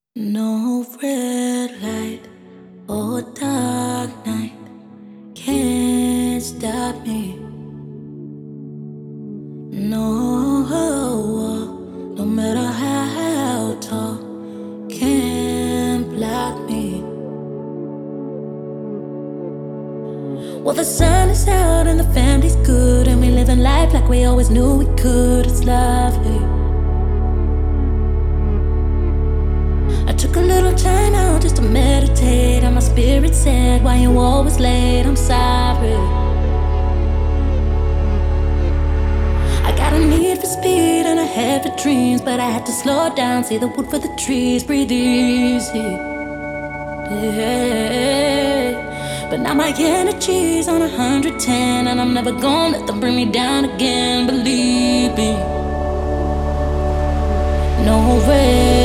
No red light or dark night can't stop me. No wall, no matter how tall, can't block me. Well, the sun is out and the family's good, and we living life like we always knew we could. It's lovely. I took a little time out just to meditate, and my spirit said, "Why you always late? I'm sorry." I got a need for speed and a head for dreams, but I had to slow down, see the wood for the trees, breathe easy. Yeah. But now my energy's on 110, and I'm never gonna let them bring me down again. Believe me, no way.